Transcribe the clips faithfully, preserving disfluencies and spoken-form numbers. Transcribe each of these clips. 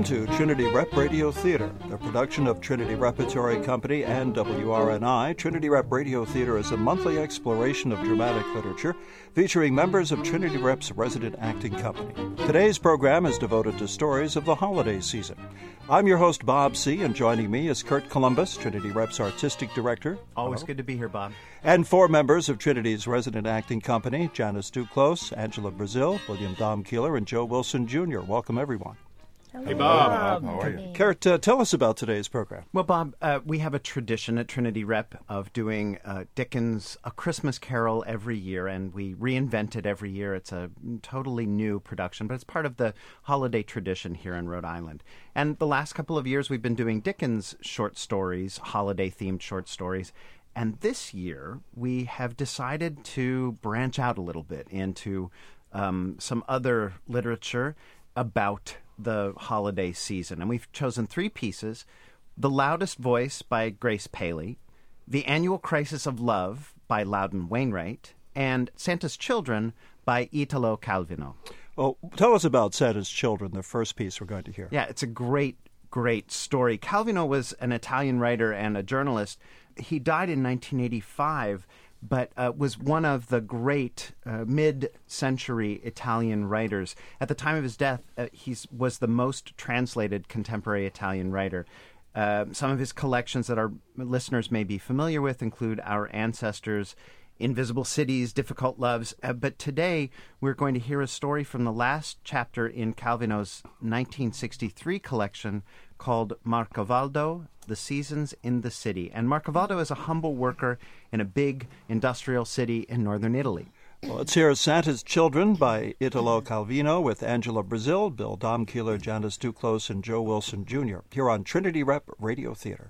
to Trinity Rep Radio Theater, a production of Trinity Repertory Company and W R N I. Trinity Rep Radio Theater is a monthly exploration of dramatic literature featuring members of Trinity Rep's resident acting company. Today's program is devoted to stories of the holiday season. I'm your host, Bob C., and joining me is Kurt Columbus, Trinity Rep's artistic director. Always Hello. Good to be here, Bob. And four members of Trinity's resident acting company, Janice Duclos, Angela Brazil, William Domkeeler, and Joe Wilson Junior Welcome, everyone. Hey, Bob. How are you? Kurt, uh, tell us about today's program. Well, Bob, uh, we have a tradition at Trinity Rep of doing uh, Dickens' A Christmas Carol every year, and we reinvent it every year. It's a totally new production, but it's part of the holiday tradition here in Rhode Island. And the last couple of years, we've been doing Dickens' short stories, holiday-themed short stories. And this year, we have decided to branch out a little bit into um, some other literature about the holiday season. And we've chosen three pieces: The Loudest Voice by Grace Paley, The Annual Crisis of Love by Loudon Wainwright, and Santa's Children by Italo Calvino. Well, tell us about Santa's Children, the first piece we're going to hear. Yeah, it's a great, great story. Calvino was an Italian writer and a journalist. He died in nineteen eighty-five, but uh, was one of the great uh, mid-century Italian writers. At the time of his death, uh, he was the most translated contemporary Italian writer. Uh, some of his collections that our listeners may be familiar with include Our Ancestors, Invisible Cities, Difficult Loves. Uh, but today, we're going to hear a story from the last chapter in Calvino's nineteen sixty-three collection called Marcovaldo, The Seasons in the City. And Marcovaldo is a humble worker in a big industrial city in northern Italy. Well, let's hear Santa's Children by Italo Calvino with Angela Brazil, Bill Domkeeler, Janice Duclos, and Joe Wilson Junior here on Trinity Rep Radio Theater.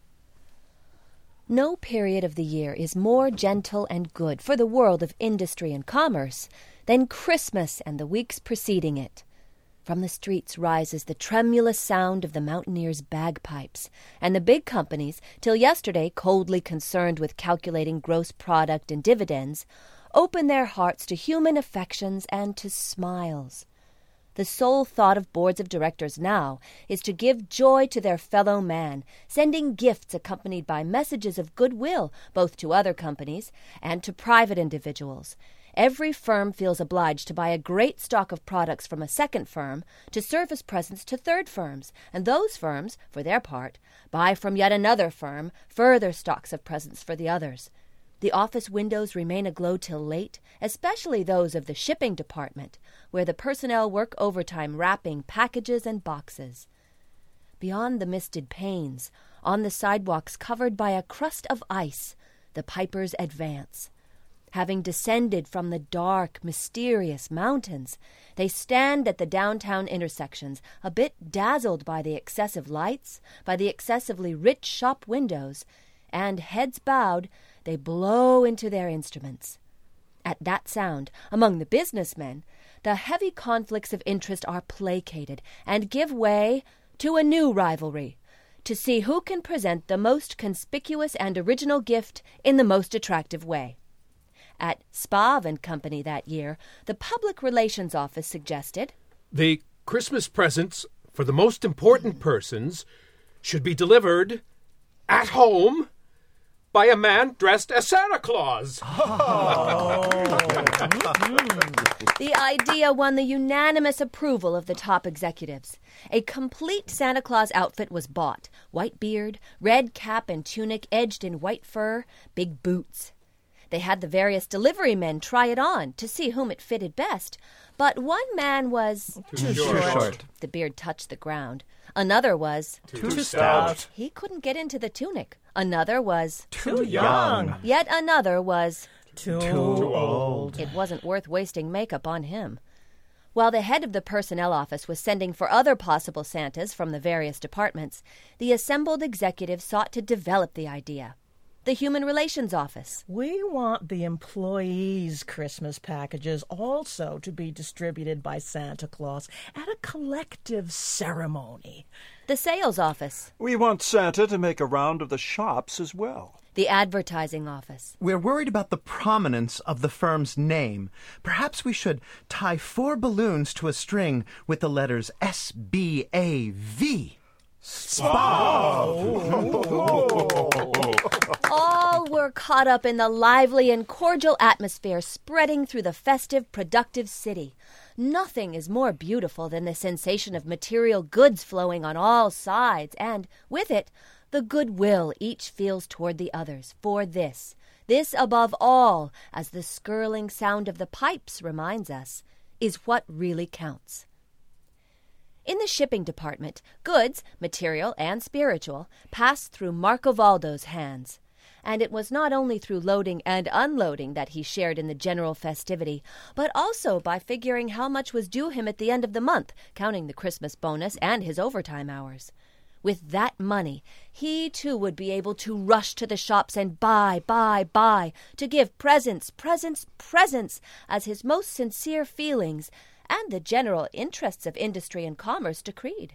No period of the year is more gentle and good for the world of industry and commerce than Christmas and the weeks preceding it. From the streets rises the tremulous sound of the mountaineers' bagpipes, and the big companies, till yesterday coldly concerned with calculating gross product and dividends, open their hearts to human affections and to smiles. The sole thought of boards of directors now is to give joy to their fellow man, sending gifts accompanied by messages of goodwill both to other companies and to private individuals. Every firm feels obliged to buy a great stock of products from a second firm to serve as presents to third firms, and those firms, for their part, buy from yet another firm further stocks of presents for the others. The office windows remain aglow till late, especially those of the shipping department, where the personnel work overtime wrapping packages and boxes. Beyond the misted panes, on the sidewalks covered by a crust of ice, the pipers advance. Having descended from the dark, mysterious mountains, they stand at the downtown intersections, a bit dazzled by the excessive lights, by the excessively rich shop windows, and, heads bowed, they blow into their instruments. At that sound, among the businessmen, the heavy conflicts of interest are placated and give way to a new rivalry, to see who can present the most conspicuous and original gift in the most attractive way. At Spav and Company that year, the Public Relations Office suggested, The Christmas presents for the most important persons should be delivered at home by a man dressed as Santa Claus. Oh. The idea won the unanimous approval of the top executives. A complete Santa Claus outfit was bought: white beard, red cap and tunic edged in white fur, big boots. They had the various delivery men try it on to see whom it fitted best, but one man was too, too short. short. The beard touched the ground. Another was too, too stout. He couldn't get into the tunic. Another was too young. Yet another was too, too old. It wasn't worth wasting makeup on him. While the head of the personnel office was sending for other possible Santas from the various departments, the assembled executives sought to develop the idea. The Human Relations Office. We want the employees' Christmas packages also to be distributed by Santa Claus at a collective ceremony. The Sales Office. We want Santa to make a round of the shops as well. The advertising office. We're worried about the prominence of the firm's name. Perhaps we should tie four balloons to a string with the letters S B A V. Spa! All were caught up in the lively and cordial atmosphere spreading through the festive, productive city. Nothing is more beautiful than the sensation of material goods flowing on all sides, and, with it, the goodwill each feels toward the others. For this, this above all, as the skirling sound of the pipes reminds us, is what really counts. In the shipping department, goods, material and spiritual, passed through Marcovaldo's hands. And it was not only through loading and unloading that he shared in the general festivity, but also by figuring how much was due him at the end of the month, counting the Christmas bonus and his overtime hours. With that money, he too would be able to rush to the shops and buy, buy, buy, to give presents, presents, presents, as his most sincere feelings and the general interests of industry and commerce decreed.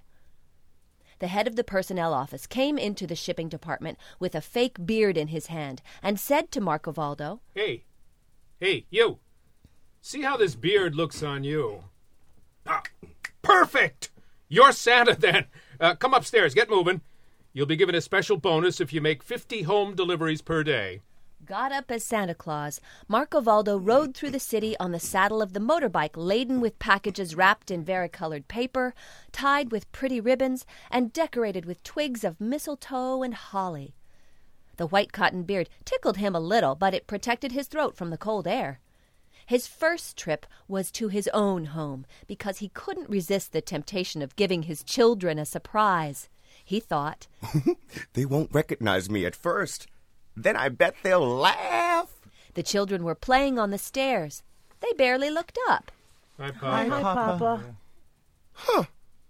The head of the personnel office came into the shipping department with a fake beard in his hand and said to Marcovaldo, Hey, hey, you. See how this beard looks on you. Ah, perfect! You're Santa, then. Uh, come upstairs. Get moving. You'll be given a special bonus if you make fifty home deliveries per day. Got up as Santa Claus, Marcovaldo rode through the city on the saddle of the motorbike laden with packages wrapped in varicolored paper, tied with pretty ribbons, and decorated with twigs of mistletoe and holly. The white cotton beard tickled him a little, but it protected his throat from the cold air. His first trip was to his own home, because he couldn't resist the temptation of giving his children a surprise. He thought, They won't recognize me at first. Then I bet they'll laugh. The children were playing on the stairs. They barely looked up. Hi, Papa. Hi, Hi Papa. Papa. Huh.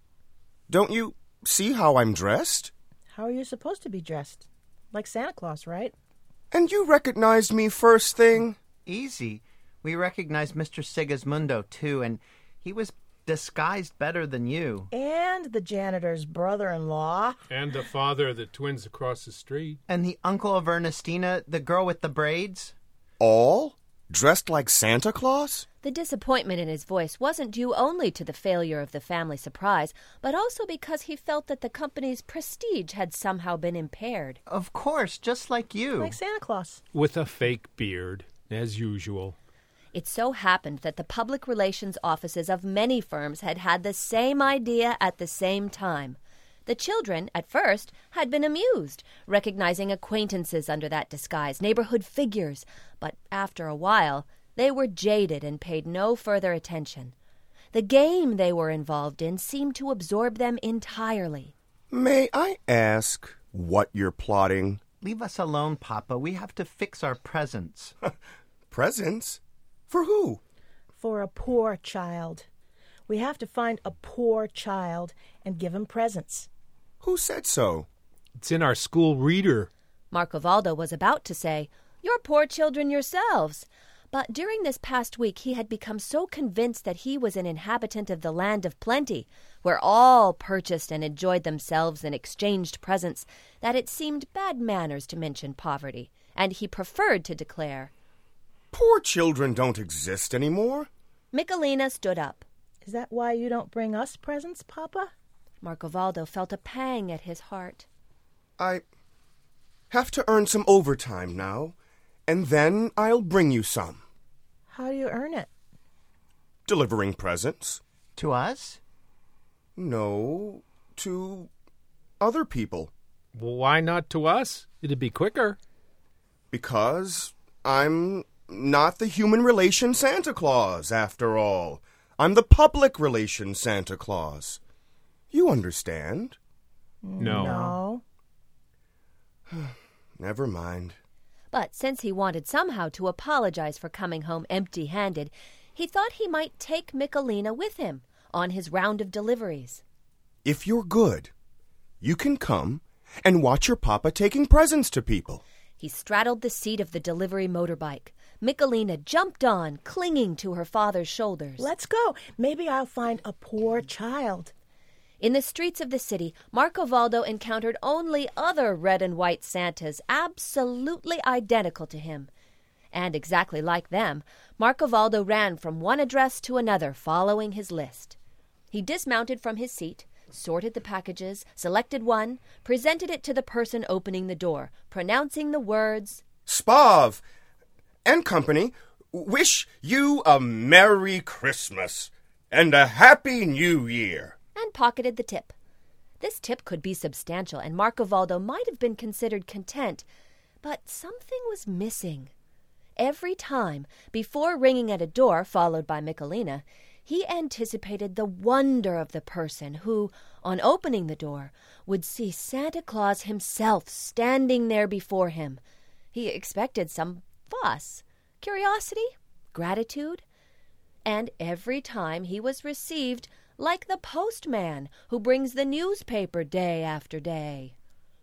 Don't you see how I'm dressed? How are you supposed to be dressed? Like Santa Claus, right? And you recognized me first thing? Easy. We recognized Mister Sigismundo, too, and he was disguised better than you. And the janitor's brother-in-law. And the father of the twins across the street. And the uncle of Ernestina, the girl with the braids. All? Dressed like Santa Claus? The disappointment in his voice wasn't due only to the failure of the family surprise, but also because he felt that the company's prestige had somehow been impaired. Of course, just like you. Like Santa Claus. With a fake beard, as usual. It so happened that the public relations offices of many firms had had the same idea at the same time. The children, at first, had been amused, recognizing acquaintances under that disguise, neighborhood figures, but after a while they were jaded and paid no further attention. The game they were involved in seemed to absorb them entirely. May I ask what you're plotting? Leave us alone, Papa. We have to fix our presents. Presents? For who? For a poor child. We have to find a poor child and give him presents. Who said so? It's in our school reader. Marcovaldo was about to say, "You're poor children yourselves." But during this past week he had become so convinced that he was an inhabitant of the land of plenty, where all purchased and enjoyed themselves and exchanged presents, that it seemed bad manners to mention poverty, and he preferred to declare, Poor children don't exist anymore. Michelina stood up. Is that why you don't bring us presents, Papa? Marcovaldo felt a pang at his heart. I have to earn some overtime now, and then I'll bring you some. How do you earn it? Delivering presents. To us? No, to other people. Well, why not to us? It'd be quicker. Because I'm not the human relation Santa Claus, after all. I'm the public relation Santa Claus. You understand? No. No. Never mind. But since he wanted somehow to apologize for coming home empty-handed, he thought he might take Michelina with him on his round of deliveries. If you're good, you can come and watch your papa taking presents to people. He straddled the seat of the delivery motorbike. Michelina jumped on, clinging to her father's shoulders. Let's go. Maybe I'll find a poor child. In the streets of the city, Marcovaldo encountered only other red and white Santas absolutely identical to him. And exactly like them, Marcovaldo ran from one address to another, following his list. He dismounted from his seat, sorted the packages, selected one, presented it to the person opening the door, pronouncing the words, Spav and company wish you a Merry Christmas and a Happy New Year, and pocketed the tip. This tip could be substantial, and Marcovaldo might have been considered content, but something was missing. Every time, before ringing at a door followed by Michelina, he anticipated the wonder of the person who, on opening the door, would see Santa Claus himself standing there before him. He expected some fuss, curiosity, gratitude, and every time he was received like the postman who brings the newspaper day after day.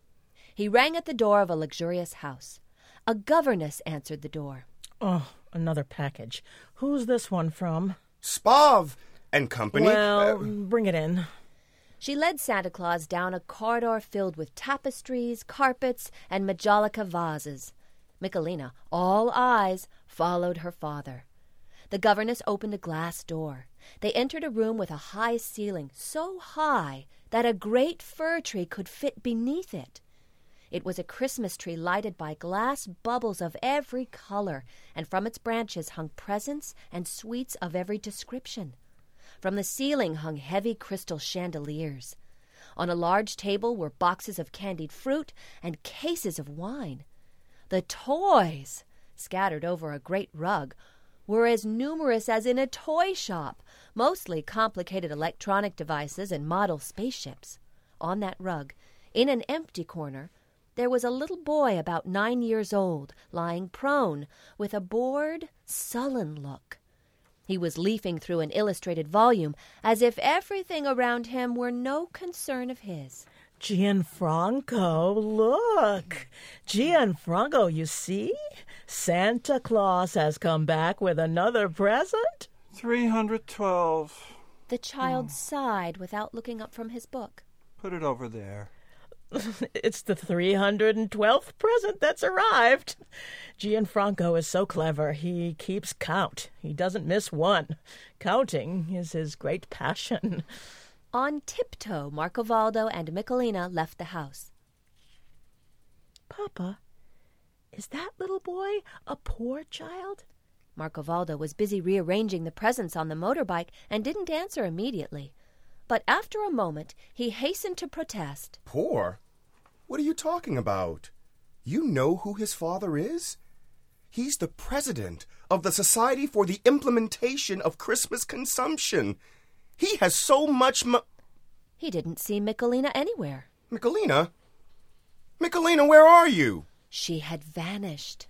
He rang at the door of a luxurious house. A governess answered the door. Oh, another package. Who's this one from? Spav and company. Well, uh, bring it in. She led Santa Claus down a corridor filled with tapestries, carpets, and majolica vases. Michelina, all eyes, followed her father. The governess opened a glass door. They entered a room with a high ceiling, so high that a great fir tree could fit beneath it. It was a Christmas tree lighted by glass bubbles of every color, and from its branches hung presents and sweets of every description. From the ceiling hung heavy crystal chandeliers. On a large table were boxes of candied fruit and cases of wine. The toys, scattered over a great rug, were as numerous as in a toy shop, mostly complicated electronic devices and model spaceships. On that rug, in an empty corner, there was a little boy about nine years old, lying prone, with a bored, sullen look. He was leafing through an illustrated volume, as if everything around him were no concern of his. Gianfranco, look. Gianfranco, you see? Santa Claus has come back with another present. three hundred twelve. The child sighed without looking up from his book. Put it over there. It's the three hundred twelfth present that's arrived. Gianfranco is so clever. He keeps count. He doesn't miss one. Counting is his great passion. On tiptoe, Marcovaldo and Michelina left the house. Papa, is that little boy a poor child? Marcovaldo was busy rearranging the presents on the motorbike and didn't answer immediately. But after a moment, he hastened to protest. Poor? What are you talking about? You know who his father is? He's the president of the Society for the Implementation of Christmas Consumption. He has so much mo- He didn't see Michelina anywhere. Michelina? Michelina, where are you? She had vanished.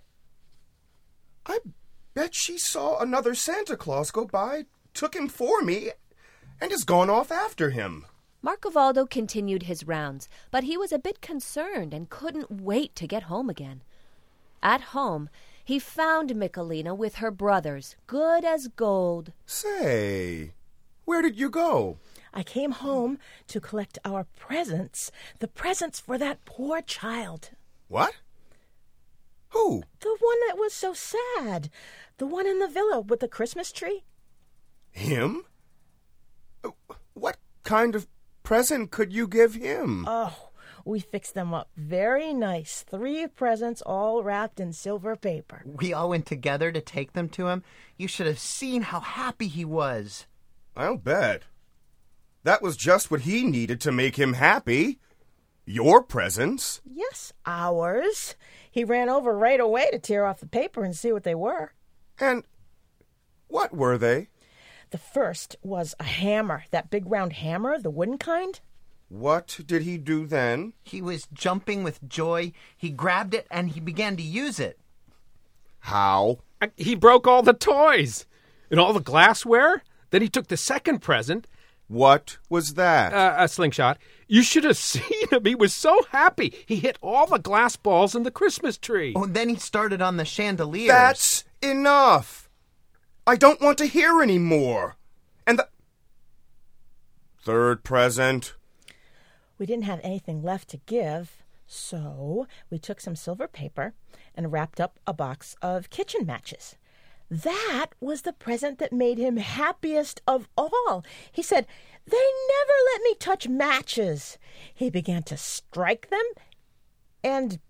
I bet she saw another Santa Claus go by, took him for me, and has gone off after him. Marcovaldo continued his rounds, but he was a bit concerned and couldn't wait to get home again. At home, he found Michelina with her brothers, good as gold. Say, where did you go? I came home to collect our presents, the presents for that poor child. What? Who? The one that was so sad. The one in the villa with the Christmas tree. Him? What kind of present could you give him? Oh, we fixed them up very nice. Three presents all wrapped in silver paper. We all went together to take them to him. You should have seen how happy he was. I'll bet. That was just what he needed to make him happy. Your presents. Yes, ours. He ran over right away to tear off the paper and see what they were. And what were they? The first was a hammer, that big round hammer, the wooden kind. What did he do then? He was jumping with joy. He grabbed it and he began to use it. How? He broke all the toys and all the glassware. Then he took the second present. What was that? Uh, a slingshot. You should have seen him. He was so happy. He hit all the glass balls in the Christmas tree. Oh, and then he started on the chandeliers. That's enough. I don't want to hear any more. And the third present? We didn't have anything left to give, so we took some silver paper and wrapped up a box of kitchen matches. That was the present that made him happiest of all. He said, "They never let me touch matches." He began to strike them, and...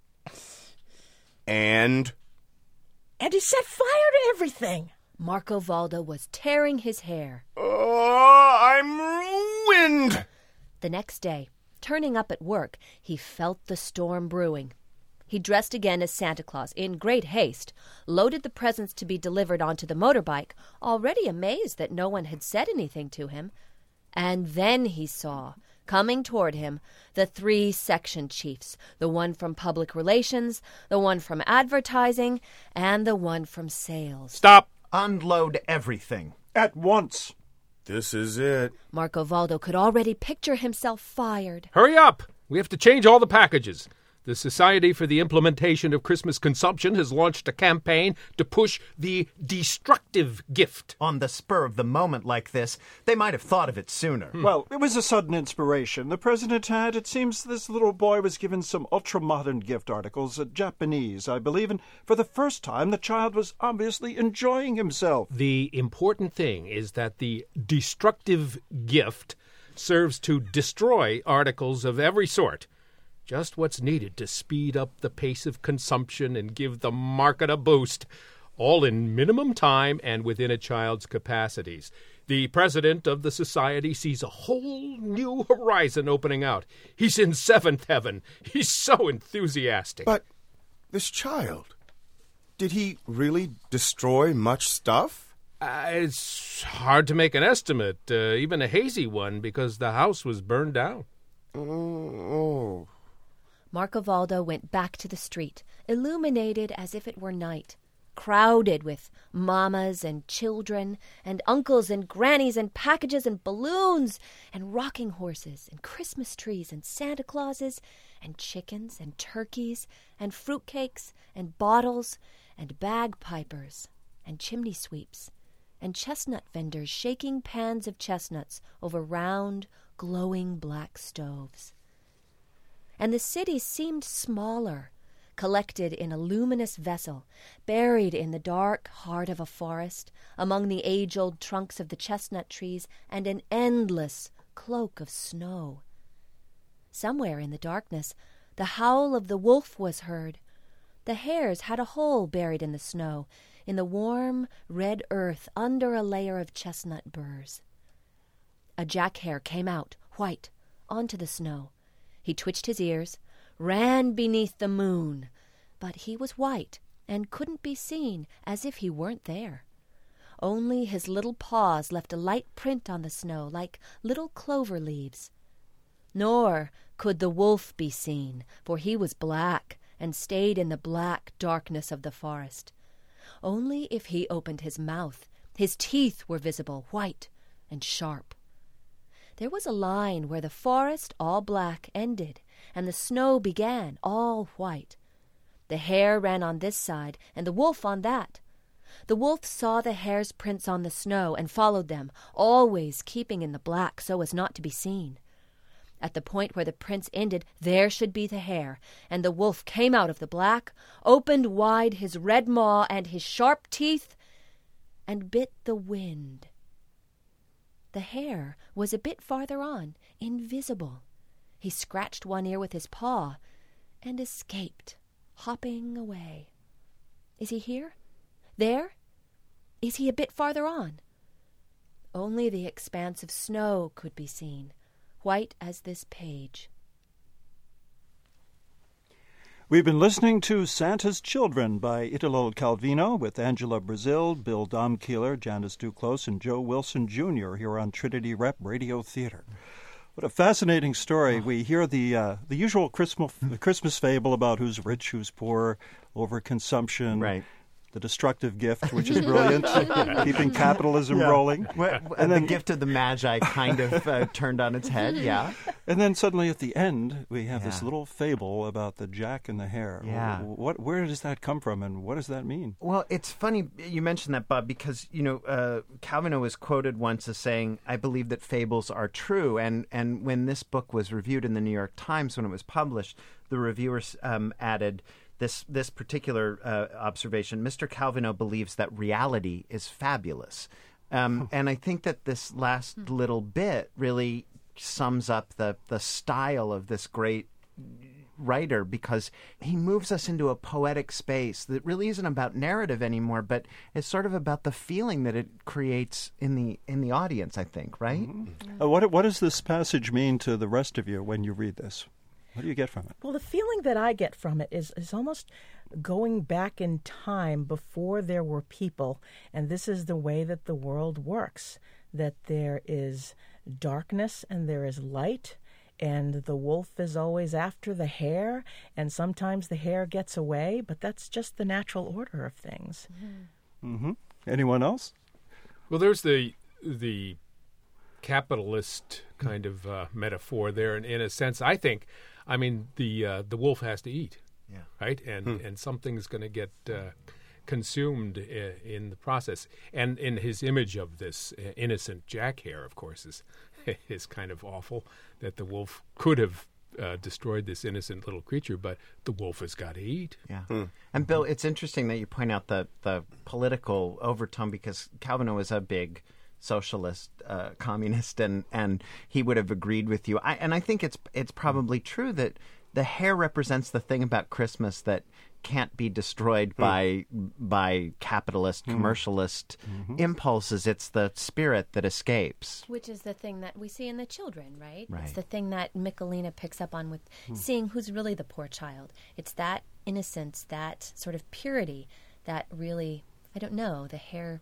And? And he set fire to everything. Marco Valdo was tearing his hair. Oh, I'm ruined! The next day, turning up at work, he felt the storm brewing. He dressed again as Santa Claus in great haste, loaded the presents to be delivered onto the motorbike, already amazed that no one had said anything to him. And then he saw, coming toward him, the three section chiefs, the one from public relations, the one from advertising, and the one from sales. Stop! Unload everything. At once. This is it. Marco Valdo could already picture himself fired. Hurry up! We have to change all the packages. The Society for the Implementation of Christmas Consumption has launched a campaign to push the destructive gift. On the spur of the moment like this, they might have thought of it sooner. Hmm. Well, it was a sudden inspiration the president had. It seems this little boy was given some ultra-modern gift articles, uh, Japanese, I believe, and for the first time the child was obviously enjoying himself. The important thing is that the destructive gift serves to destroy articles of every sort. Just what's needed to speed up the pace of consumption and give the market a boost, all in minimum time and within a child's capacities. The president of the society sees a whole new horizon opening out. He's in seventh heaven. He's so enthusiastic. But this child, did he really destroy much stuff? Uh, it's hard to make an estimate, uh, even a hazy one, because the house was burned down. Oh... Marco Valdo went back to the street, illuminated as if it were night, crowded with mamas and children and uncles and grannies and packages and balloons and rocking horses and Christmas trees and Santa Clauses and chickens and turkeys and fruitcakes and bottles and bagpipers and chimney sweeps and chestnut vendors shaking pans of chestnuts over round, glowing black stoves. And the city seemed smaller, collected in a luminous vessel, buried in the dark heart of a forest, among the age-old trunks of the chestnut trees and an endless cloak of snow. Somewhere in the darkness, the howl of the wolf was heard. The hares had a hole buried in the snow, in the warm, red earth under a layer of chestnut burrs. A jack-hare came out, white, onto the snow. He twitched his ears, ran beneath the moon, but he was white and couldn't be seen, as if he weren't there. Only his little paws left a light print on the snow, like little clover leaves. Nor could the wolf be seen, for he was black and stayed in the black darkness of the forest. Only if he opened his mouth, his teeth were visible, white and sharp. There was a line where the forest, all black, ended, and the snow began, all white. The hare ran on this side, and the wolf on that. The wolf saw the hare's prints on the snow and followed them, always keeping in the black so as not to be seen. At the point where the prints ended, there should be the hare, and the wolf came out of the black, opened wide his red maw and his sharp teeth, and bit the wind. The hare was a bit farther on, invisible. He scratched one ear with his paw and escaped, hopping away. Is he here? There? Is he a bit farther on? Only the expanse of snow could be seen, white as this page. We've been listening to Santa's Children by Italo Calvino with Angela Brazil, Bill Domkeeler, Janice Duclos, and Joe Wilson Junior here on Trinity Rep Radio Theater. What a fascinating story. We hear the uh, the usual Christmas, the Christmas fable about who's rich, who's poor, overconsumption. Right. The destructive gift, which is brilliant, keeping capitalism yeah. rolling. Well, and then the gift of the Magi kind of uh, turned on its head, yeah. And then suddenly at the end, we have this Yeah. little fable about the Jack and the Hare. Yeah. What, where does that come from, and what does that mean? Well, it's funny you mentioned that, Bob, because, you know, uh, Calvino was quoted once as saying, I believe that fables are true. And, and when this book was reviewed in the New York Times, when it was published, the reviewers um, added this, this particular uh, observation. Mister Calvino believes that reality is fabulous. Um, and I think that this last little bit really sums up the, the style of this great writer, because he moves us into a poetic space that really isn't about narrative anymore, but it's sort of about the feeling that it creates in the in the audience, I think, right? Mm-hmm. Uh, what, what does this passage mean to the rest of you when you read this? What do you get from it? Well, the feeling that I get from it is, is almost going back in time before there were people, and this is the way that the world works, that there is darkness and there is light, and the wolf is always after the hare, and sometimes the hare gets away, but that's just the natural order of things. Mm-hmm. Anyone else? Well, there's the the capitalist kind of uh, metaphor there, and in a sense, I think, I mean, the uh, the wolf has to eat, Yeah. right, and Hmm. and something's going to get uh, consumed uh, in the process. And in his image of this uh, innocent jack hare, of course, is is kind of awful that the wolf could have uh, destroyed this innocent little creature, but the wolf has got to eat. Yeah. And Bill, it's interesting that you point out the, the political overtone, because Calvino is a big socialist, uh, communist, and, and he would have agreed with you. I, and I think it's it's probably true that the hare represents the thing about Christmas that can't be destroyed by by capitalist, commercialist impulses. It's the spirit that escapes. Which is the thing that we see in the children, right? Right. It's the thing that Michelina picks up on with seeing who's really the poor child. It's that innocence, that sort of purity that really, I don't know, the hare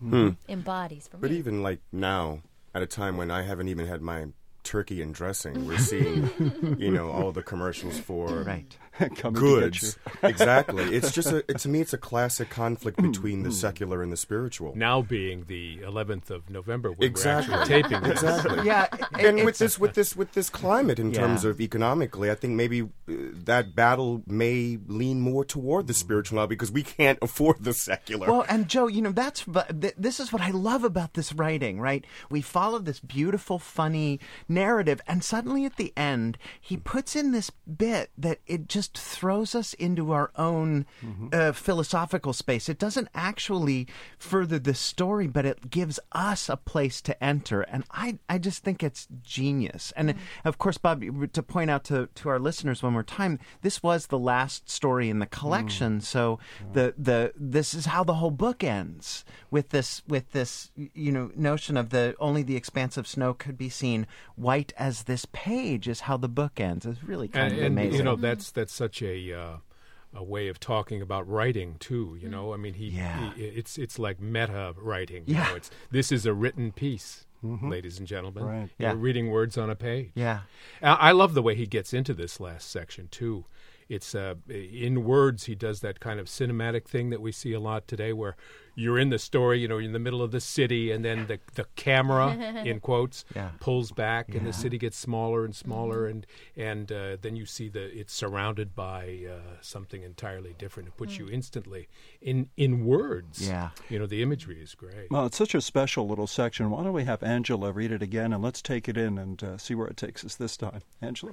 embodies for But me. even like now, at a time when I haven't even had my turkey and dressing, we're seeing, you know, all the commercials for Right. Coming to get goods. Exactly. It's just a, it, to me, it's a classic conflict between the secular and the spiritual. Now being the eleventh of November, when Exactly. we're actually taping this. Exactly. Yeah. it- And with it's- this, with this, with this climate, in Yeah. terms of economically, I think maybe uh, that battle may lean more toward the spiritual now because we can't afford the secular. Well, and Joe, you know, that's but th- this is what I love about this writing, right? We follow this beautiful, funny narrative, and suddenly at the end, he puts in this bit that it just throws us into our own uh, philosophical space. It doesn't actually further the story, but it gives us a place to enter, and I, I just think it's genius. And of course, Bob, to point out to, to our listeners one more time, this was the last story in the collection, so the the this is how the whole book ends, with this with this you know notion of the only the expanse of snow could be seen, white as this page is how the book ends. It's really kind and, of and amazing. you know that's that's such a uh, a way of talking about writing too. You know, I mean, he, Yeah. he it's it's like meta writing. You Yeah. know, it's this is a written piece, ladies and gentlemen. Right. Yeah. You're reading words on a page. yeah. I I love the way he gets into this last section too. It's uh, in words. He does that kind of cinematic thing that we see a lot today, where you're in the story, you know, you're in the middle of the city, and then the the camera, in quotes, Yeah. pulls back, and Yeah. the city gets smaller and smaller, and and uh, then you see the it's surrounded by uh, something entirely different. It puts you instantly in in words. Yeah. You know, the imagery is great. Well, it's such a special little section. Why don't we have Angela read it again, and let's take it in and uh, see where it takes us this time. Angela?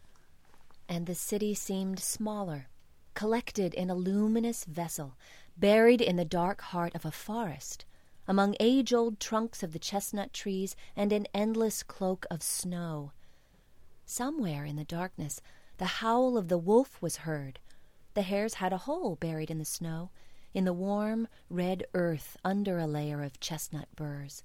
And the city seemed smaller, collected in a luminous vessel, buried in the dark heart of a forest, among age-old trunks of the chestnut trees and an endless cloak of snow. Somewhere in the darkness, the howl of the wolf was heard. The hares had a hole buried in the snow, in the warm, red earth under a layer of chestnut burrs.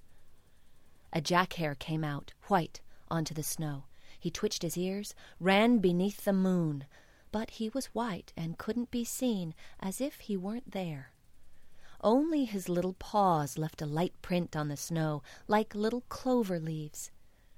A jack hare came out, white, onto the snow. He twitched his ears, ran beneath the moon, but he was white and couldn't be seen, as if he weren't there. Only his little paws left a light print on the snow, like little clover leaves.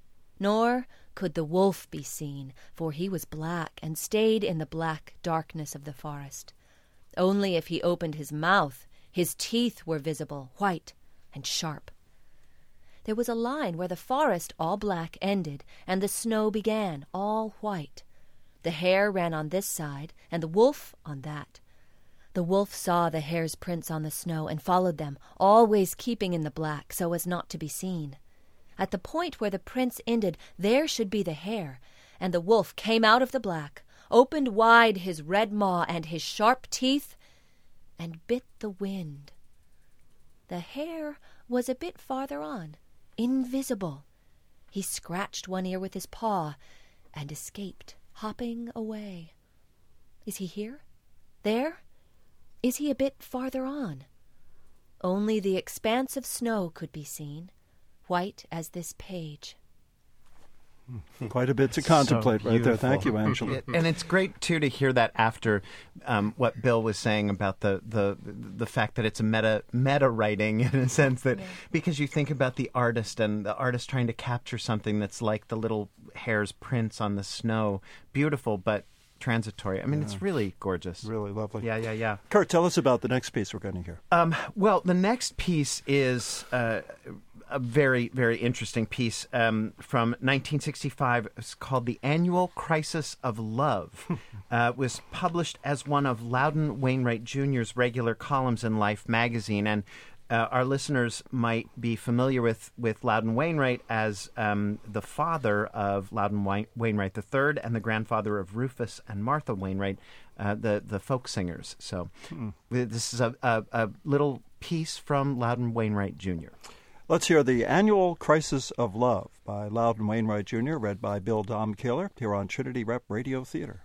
Nor could the wolf be seen, for he was black and stayed in the black darkness of the forest. Only if he opened his mouth, his teeth were visible, white and sharp. there was a line where the forest, all black, ended, and the snow began, all white. The hare ran on this side, and the wolf on that. The wolf saw the hare's prints on the snow and followed them, always keeping in the black so as not to be seen. At the point where the prints ended, there should be the hare, and the wolf came out of the black, opened wide his red maw and his sharp teeth, and bit the wind. The hare was a bit farther on, invisible. He scratched one ear with his paw and escaped, hopping away. Is he here? There? Is he a bit farther on? Only the expanse of snow could be seen, white as this page. Quite a bit to contemplate So right there. beautiful. Thank you, Angela. It- and it's great too to hear that after um, what Bill was saying about the, the the fact that it's a meta meta writing in a sense that because you think about the artist and the artist trying to capture something that's like the little hare's prints on the snow, beautiful but transitory. I mean, it's really gorgeous. Really lovely. Yeah, yeah, yeah. Kurt, tell us about the next piece we're going to hear. Um, well, the next piece is uh, a very, very interesting piece um, from nineteen sixty-five. It's called The Annual Crisis of Love. uh, it was published as one of Loudon Wainwright Junior's regular columns in Life magazine. And uh, our listeners might be familiar with, with Loudon Wainwright as um, the father of Loudon Wain- Wainwright the third and the grandfather of Rufus and Martha Wainwright, uh, the, the folk singers. So mm. this is a, a, a little piece from Loudon Wainwright Junior Let's hear The Annual Crisis of Love by Loudon Wainwright Junior, read by Bill Domkeeler, here on Trinity Rep Radio Theater.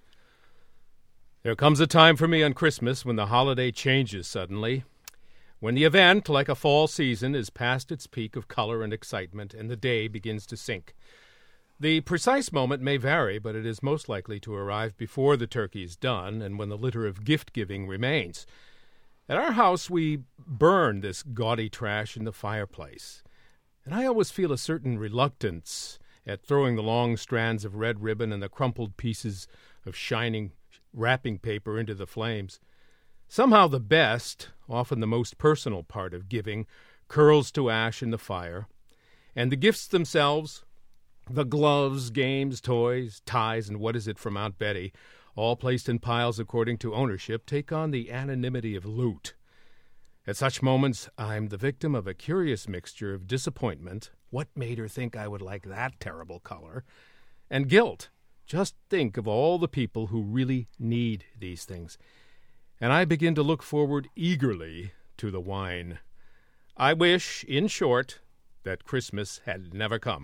There comes a time for me on Christmas when the holiday changes suddenly, when the event, like a fall season, is past its peak of color and excitement, and the day begins to sink. The precise moment may vary, but it is most likely to arrive before the turkey is done and when the litter of gift-giving remains. At our house, we burn this gaudy trash in the fireplace, and I always feel a certain reluctance at throwing the long strands of red ribbon and the crumpled pieces of shining wrapping paper into the flames. Somehow the best, often the most personal part of giving, curls to ash in the fire, and the gifts themselves, the gloves, games, toys, ties, and what is it from Aunt Betty, all placed in piles according to ownership, take on the anonymity of loot. At such moments, I'm the victim of a curious mixture of disappointment, what made her think I would like that terrible color, and guilt. Just think of all the people who really need these things. And I begin to look forward eagerly to the wine. I wish, in short, that Christmas had never come.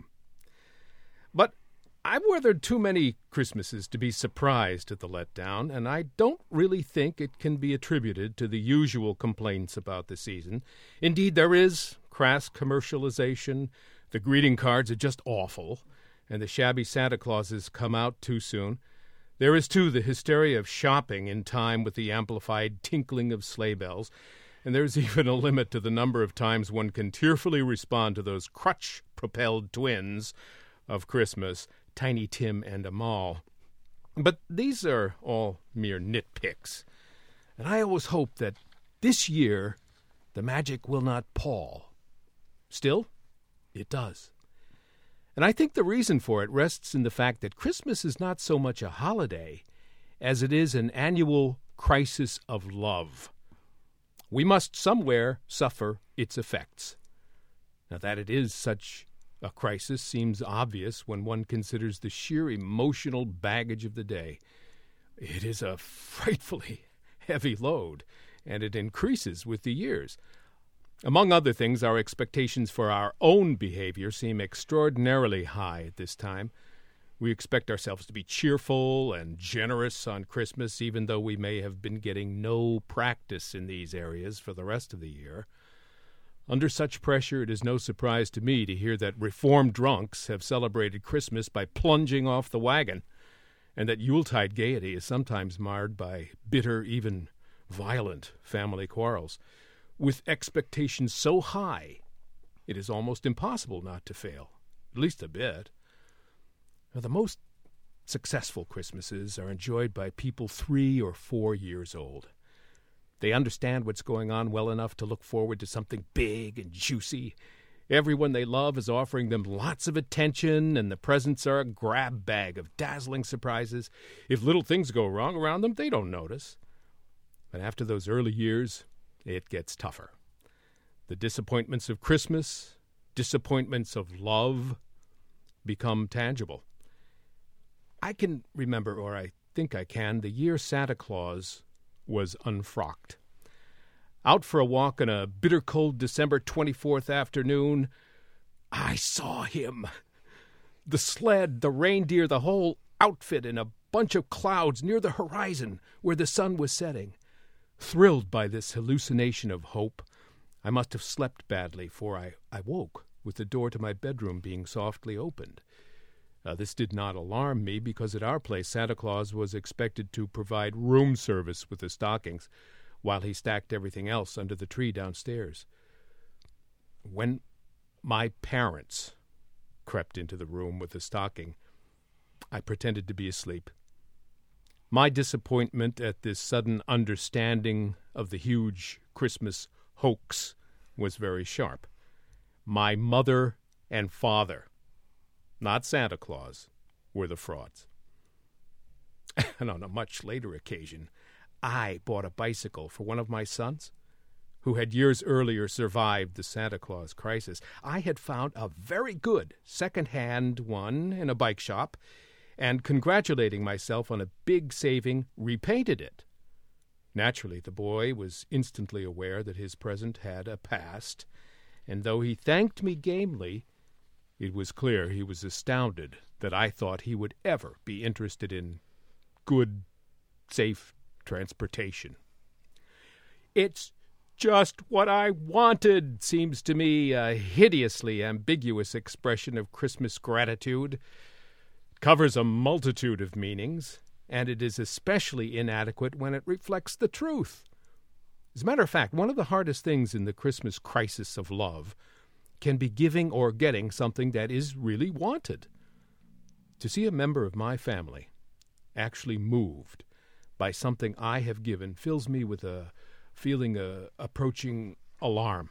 But I've weathered too many Christmases to be surprised at the letdown, and I don't really think it can be attributed to the usual complaints about the season. Indeed, there is crass commercialization, the greeting cards are just awful, and the shabby Santa Clauses come out too soon. There is, too, the hysteria of shopping in time with the amplified tinkling of sleigh bells, and there's even a limit to the number of times one can tearfully respond to those crutch-propelled twins of Christmas, Tiny Tim and Amal. But these are all mere nitpicks, and I always hope that this year the magic will not pall. Still, it does. And I think the reason for it rests in the fact that Christmas is not so much a holiday as it is an annual crisis of love. We must somewhere suffer its effects. Now, that it is such a crisis seems obvious when one considers the sheer emotional baggage of the day. It is a frightfully heavy load, and it increases with the years. Among other things, our expectations for our own behavior seem extraordinarily high at this time. We expect ourselves to be cheerful and generous on Christmas, even though we may have been getting no practice in these areas for the rest of the year. Under such pressure, it is no surprise to me to hear that reformed drunks have celebrated Christmas by plunging off the wagon, and that Yuletide gaiety is sometimes marred by bitter, even violent family quarrels. With expectations so high, it is almost impossible not to fail, at least a bit. Now, the most successful Christmases are enjoyed by people three or four years old. They understand what's going on well enough to look forward to something big and juicy, Everyone they love is offering them lots of attention, and the presents are a grab bag of dazzling surprises. If little things go wrong around them, they don't notice. But after those early years, it gets tougher. The disappointments of Christmas, disappointments of love, become tangible. I can remember, or I think I can, the year Santa Claus was unfrocked. Out for a walk on a bitter cold December twenty-fourth afternoon, I saw him. The sled, the reindeer, the whole outfit in a bunch of clouds near the horizon where the sun was setting. Thrilled by this hallucination of hope, I must have slept badly, for I, I woke with the door to my bedroom being softly opened. Uh, this did not alarm me, because at our place Santa Claus was expected to provide room service with the stockings, while he stacked everything else under the tree downstairs. When my parents crept into the room with the stocking, I pretended to be asleep. My disappointment at this sudden understanding of the huge Christmas hoax was very sharp. My mother and father, not Santa Claus, were the frauds. And on a much later occasion, I bought a bicycle for one of my sons, who had years earlier survived the Santa Claus crisis. I had found a very good second-hand one in a bike shop, and congratulating myself on a big saving, repainted it. Naturally, the boy was instantly aware that his present had a past, and though he thanked me gamely, it was clear he was astounded that I thought he would ever be interested in good, safe transportation. It's just what I wanted seems to me a hideously ambiguous expression of Christmas gratitude. It covers a multitude of meanings, and it is especially inadequate when it reflects the truth. As a matter of fact, one of the hardest things in the Christmas crisis of love can be giving or getting something that is really wanted. To see a member of my family actually moved by something I have given fills me with a feeling of approaching alarm.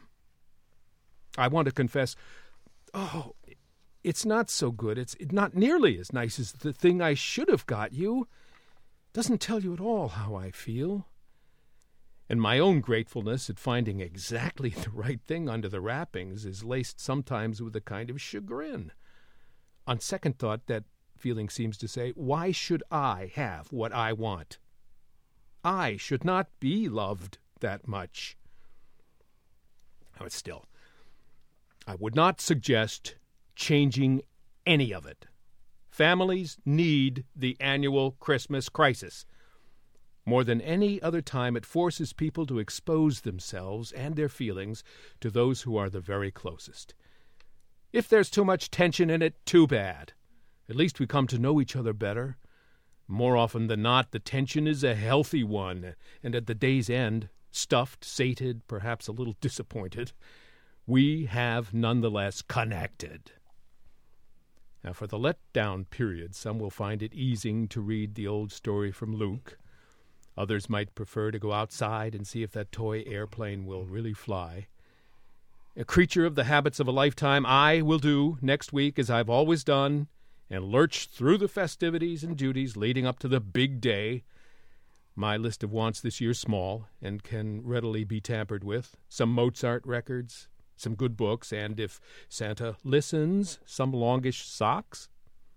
I want to confess, oh, it's not so good. It's not nearly as nice as the thing I should have got you. Doesn't tell you at all how I feel. And my own gratefulness at finding exactly the right thing under the wrappings is laced sometimes with a kind of chagrin. On second thought, that feeling seems to say, why should I have what I want? I should not be loved that much. But still, I would not suggest changing any of it. Families need the annual Christmas crisis. More than any other time, it forces people to expose themselves and their feelings to those who are the very closest. If there's too much tension in it, too bad. At least we come to know each other better. More often than not, the tension is a healthy one, and at the day's end, stuffed, sated, perhaps a little disappointed, we have nonetheless connected. Now, for the let-down period, some will find it easing to read the old story from Luke. Others might prefer to go outside and see if that toy airplane will really fly. A creature of the habits of a lifetime, I will do next week as I've always done, and lurch through the festivities and duties leading up to the big day. My list of wants this year's small and can readily be tampered with. Some Mozart records, some good books, and if Santa listens, some longish socks.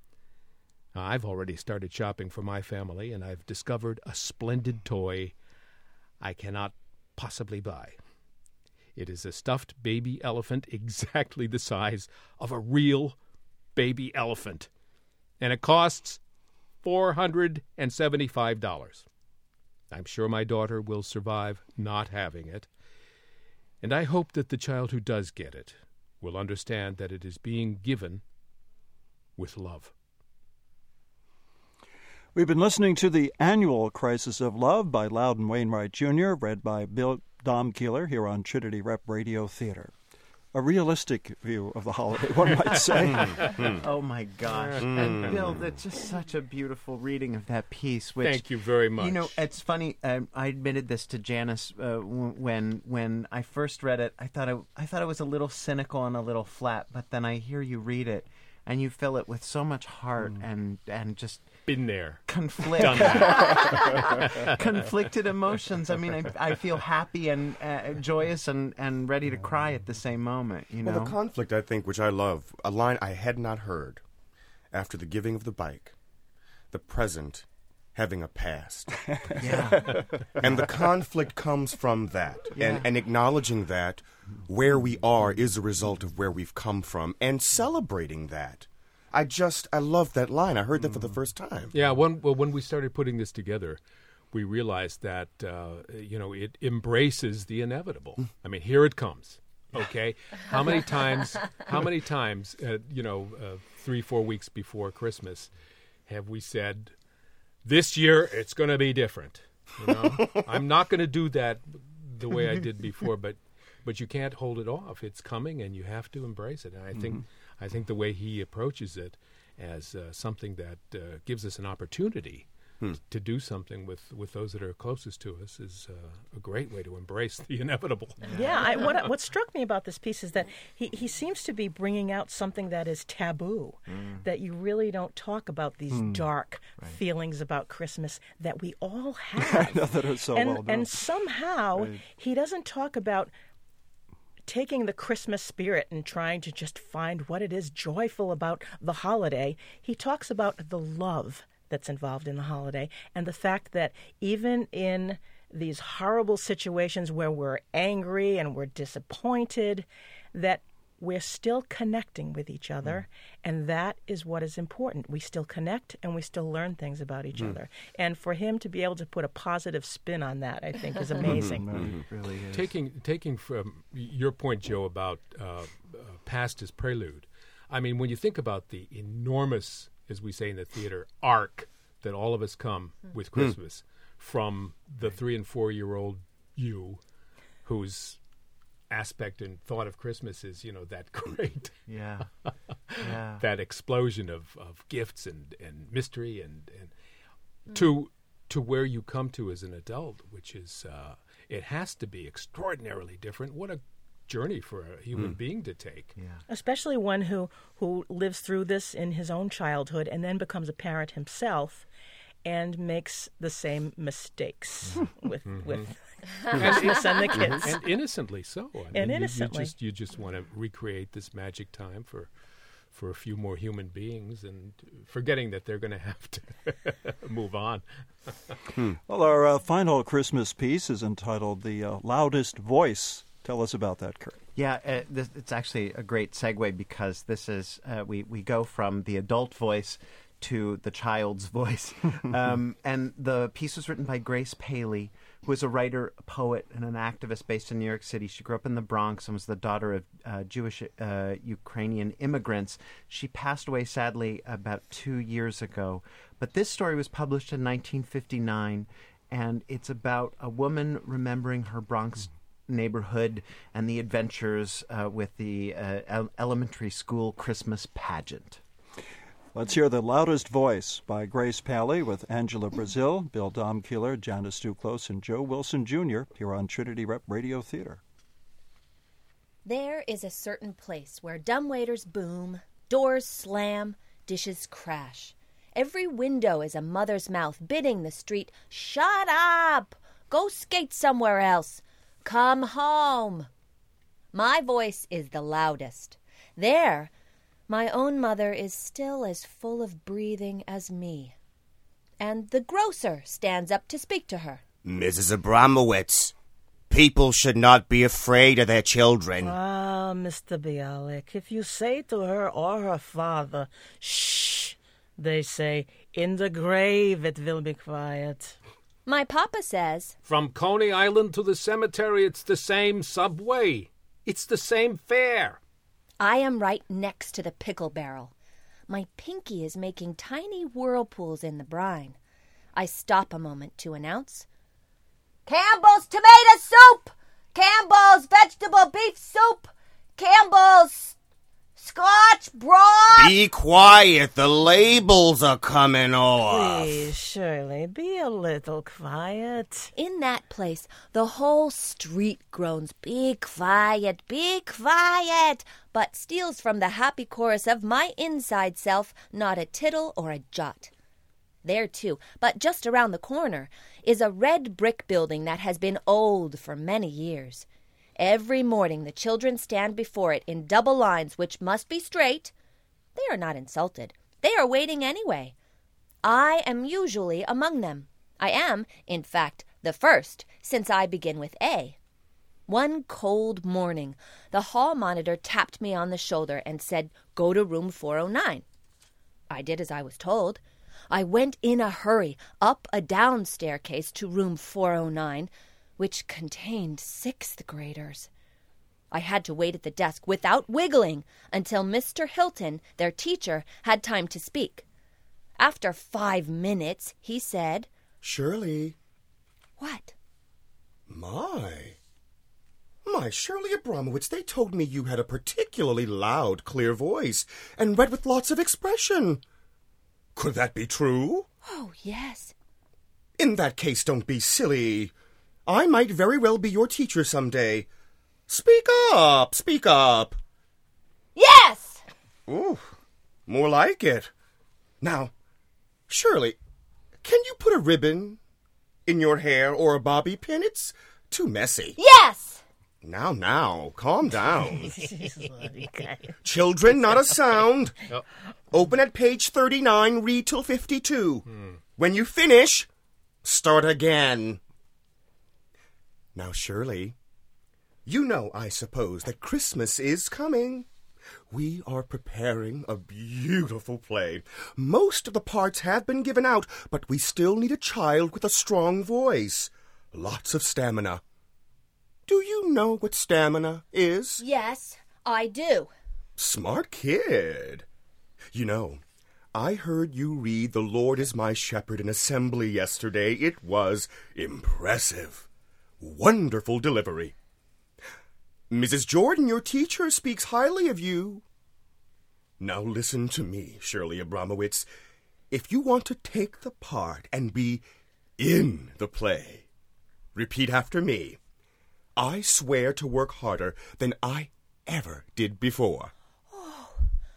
I've already started shopping for my family, and I've discovered a splendid toy I cannot possibly buy. It is a stuffed baby elephant exactly the size of a real baby elephant, and it costs four hundred seventy-five dollars. I'm sure my daughter will survive not having it, and I hope that the child who does get it will understand that it is being given with love. We've been listening to The Annual Crisis of Love by Loudon Wainwright Junior, read by Bill Domkeeler here on Trinity Rep Radio Theater. a realistic view of the holiday, one might say. Oh, my gosh. And Bill, that's just such a beautiful reading of that piece. Which, Thank you very much. You know, it's funny. Um, I admitted this to Janice uh, w- when when I first read it. I thought it, I thought it was a little cynical and a little flat, but then I hear you read it, and you fill it with so much heart mm. and, and just... Been there. Conflict. Done that. Conflicted emotions. I mean, I, I feel happy and uh, joyous and, and ready to cry at the same moment, you know? Well, the conflict, I think, which I love, a line I had not heard after the giving of the bike, the present having a past. Yeah. And the conflict comes from that, Yeah. and, and acknowledging that where we are is a result of where we've come from, and celebrating that. I just, I love that line. I heard that for the first time. Yeah, when, well, when we started putting this together, we realized that, uh, you know, it embraces the inevitable. I mean, here it comes, okay? How many times, how many times, uh, you know, uh, three, four weeks before Christmas have we said, this year it's going to be different, you know? I'm not going to do that the way I did before, but but you can't hold it off. It's coming, and you have to embrace it. And I think mm-hmm. I think the way he approaches it as uh, something that uh, gives us an opportunity hmm. t- to do something with, with those that are closest to us is uh, a great way to embrace the inevitable. Yeah, I, what what struck me about this piece is that he, he seems to be bringing out something that is taboo, mm. that you really don't talk about these mm. dark right. feelings about Christmas that we all have. I know that it's so and, well known. And somehow right. he doesn't talk about taking the Christmas spirit and trying to just find what it is joyful about the holiday. He talks about the love that's involved in the holiday and the fact that even in these horrible situations where we're angry and we're disappointed, that we're still connecting with each other, mm. and that is what is important. We still connect and we still learn things about each mm. other. And for him to be able to put a positive spin on that, I think, is amazing. Mm-hmm. It really is. Taking, taking from your point, Joe, about uh, uh, past as prelude, I mean, when you think about the enormous, as we say in the theater, arc that all of us come mm. with Christmas, mm. from the three- and four-year-old you who's aspect and thought of Christmas is, you know, that great, yeah, yeah, that explosion of, of gifts and, and mystery and, and mm. to to where you come to as an adult, which is uh, it has to be extraordinarily different. What a journey for a human mm. being to take. Yeah. Especially one who who lives through this in his own childhood and then becomes a parent himself and makes the same mistakes with mm-hmm. with Christmas and the kids, and innocently so. I mean, and you, innocently, you just you just want to recreate this magic time for for a few more human beings, and forgetting that they're going to have to move on. hmm. Well, our uh, final Christmas piece is entitled "The uh, Loudest Voice." Tell us about that, Kurt. Yeah, uh, this, it's actually a great segue because this is uh, we we go from the adult voice to the child's voice. um, and the piece was written by Grace Paley, who is a writer, a poet, and an activist based in New York City. She grew up in the Bronx and was the daughter of uh, Jewish uh, Ukrainian immigrants. She passed away, sadly, about two years ago. But this story was published in nineteen fifty-nine, and it's about a woman remembering her Bronx neighborhood and the adventures uh, with the uh, el- elementary school Christmas pageant. Let's hear The Loudest Voice by Grace Paley with Angela Brazil, Bill Domkeeler, Janice Duclos, and Joe Wilson Junior here on Trinity Rep Radio Theater. There is a certain place where dumbwaiters boom, doors slam, dishes crash. Every window is a mother's mouth bidding the street, "Shut up! Go skate somewhere else! Come home!" My voice is the loudest. There, my own mother is still as full of breathing as me. And the grocer stands up to speak to her. Missus Abramowitz, people should not be afraid of their children. Ah, Mister Bialik, if you say to her or her father, "Shh," they say, "in the grave it will be quiet." My papa says, "From Coney Island to the cemetery, it's the same subway. It's the same fare." I am right next to the pickle barrel. My pinky is making tiny whirlpools in the brine. I stop a moment to announce, "Campbell's tomato soup! Campbell's vegetable beef soup! Campbell's Scotch broth. Be quiet. The labels are coming off. Please, Shirley, be a little quiet. In that place, the whole street groans, "Be quiet, be quiet," but steals from the happy chorus of my inside self not a tittle or a jot. There, too, but just around the corner, is a red brick building that has been old for many years. Every morning the children stand before it in double lines which must be straight. They are not insulted. They are waiting anyway. I am usually among them. I am, in fact, the first, since I begin with A. One cold morning, the hall monitor tapped me on the shoulder and said, "Go to room four oh nine. I did as I was told. I went in a hurry up a down staircase to room four oh nine, which contained sixth graders. I had to wait at the desk without wiggling until Mister Hilton, their teacher, had time to speak. After five minutes, he said, Shirley. "What?" My. My, Shirley Abramowitz, they told me you had a particularly loud, clear voice and read with lots of expression. Could that be true? "Oh, yes." In that case, don't be silly. I might very well be your teacher someday. Speak up, speak up. "Yes!" Ooh, more like it. Now, Shirley, can you put a ribbon in your hair or a bobby pin? It's too messy. "Yes!" Now, now, calm down. Children, not a sound. Oh. Open at page thirty-nine, read till fifty-two. Hmm. When you finish, start again. Now, Shirley, you know, I suppose, that Christmas is coming. We are preparing a beautiful play. Most of the parts have been given out, but we still need a child with a strong voice. Lots of stamina. Do you know what stamina is? "Yes, I do." Smart kid. You know, I heard you read The Lord is My Shepherd in assembly yesterday. It was impressive. Wonderful delivery. Missus Jordan, your teacher, speaks highly of you. Now listen to me, Shirley Abramowitz. If you want to take the part and be in the play, repeat after me. I swear to work harder than I ever did before. Oh,